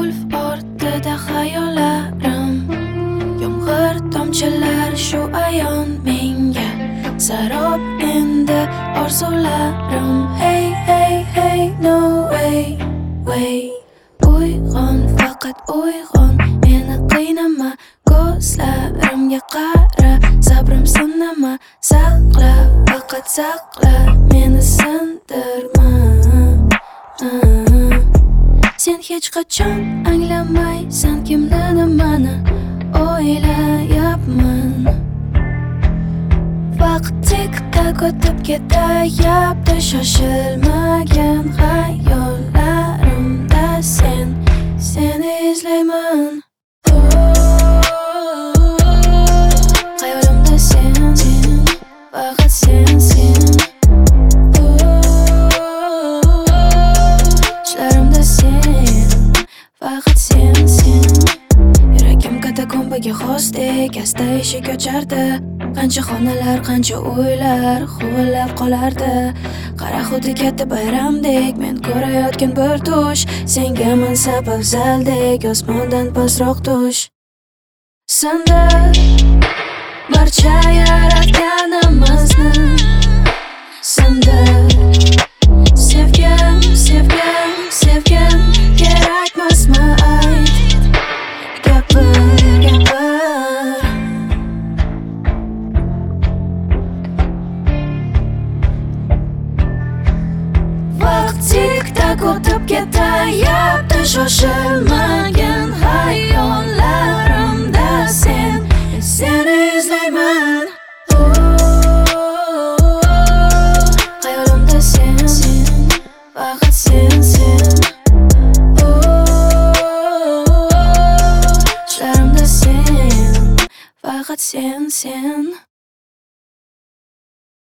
qulf ortida xayollarim, yomg'ir tomchilar shu ayon menga sarob endi orzularim. Hey hey hey, no way way. Uyg'on, faqat uyg'on, meni qiynama, ko'zlarimga qara, sabrim sinama, saqla, faqat saqla, meni sindirma. Sen hech qachon anglamaysan kimni nimani o'ylayapman. Vaqt tik-tak o'tib ketayapti, shoshilmagin xayollarimda seni izlayman. Xayolimda sen, faqat sen. Tushlarimda sen, faqat sen. Yuragim katakombaga xosdek asta eshik ochardi. Qancha xonalar, qancha o'ylar huvillab qolardi. Qara, xuddi katta bayramdek men ko'rayotgan bir tush, senga mansab afzaldek osmondan pastroq tush. Sindir barcha yaratganimizni, sindir. Sevgim kerakmasmi ayt, gapir. Vaqt tik-tak o'tib ketayapti, shoshilmagin xayollarimda seni izlayman. Xayolimda sen, faqat sen. Tushlarimda sen, faqat sen.